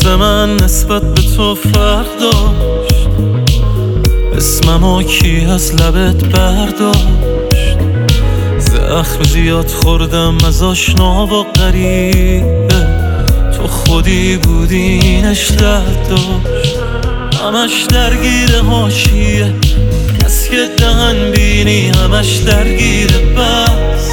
من نسبت به تو فرق داشت، اسممو کی از لبت برداشت؟ زخم زیاد خوردم از آشنا و غریبه، تو خودی بودی اینش درد داشت. همش درگیر حاشیه، کس که دهن بینی همش درگیره. بس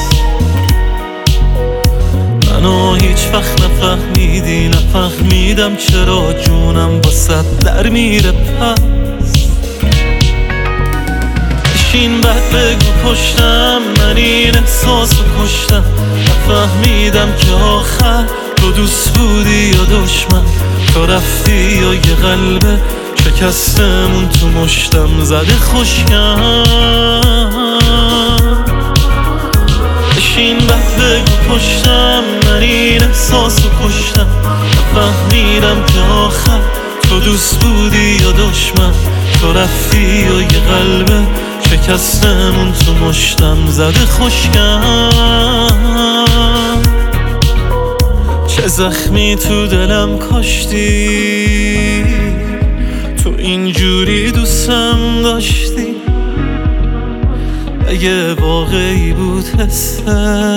منو هیچ وقت نفهمیدی، نفهمیدم چرا جونم واسه در میره. پس بشین بعد بگو پشتم، من این احساسو کشتم. نفهمیدم که آخر تو دوست بودی یا دشمن، تو رفتی یا یه قلبه شکستمون تو مشتم زده خوشگم. بشین بعد بگو پشتم، من این احساسو کشتم. نفهمیدم که آخر تو دوست بودی یا دشمن، تو رفتی یا یه قلبه شکستمون تو مشتم زده خوشگم. چه زخمی تو دلم کاشتی، تو اینجوری دوستم داشتی. اگه واقعی بود حسه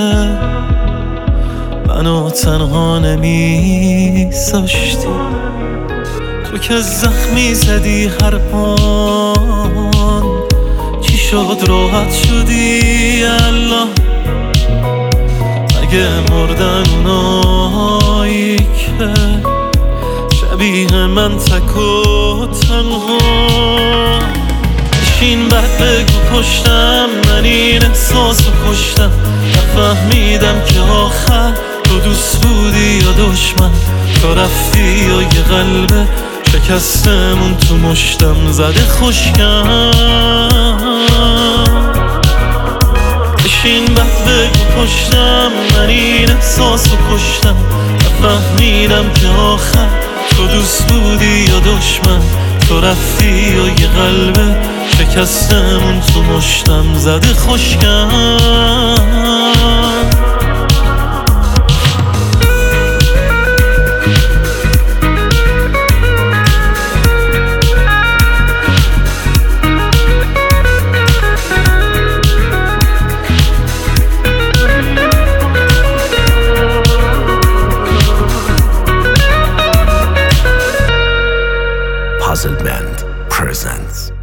منو تنها نمیذاشتی. تو که زخمی زدی هر آن، چی شد راحت شدی الله؟ اگه مردن اونایی که شبیه من تک و تنها. بشین بعد بگو پشتم، من این احساسو کشتم. نفهمیدم که آخر تو دوست بودی یا دشمن، تو رفتی یا یه قلبه شکستمون تو مشتم زده خوشگم. بشین بعد بگو پشتم، من این احساسو کشتم. نفهمیدم که آخر تو دوست بودی یا دشمن، تو رفتی یا یه قلبه شکستمون تو مشتم زده خوشگم. Puzzle Band presents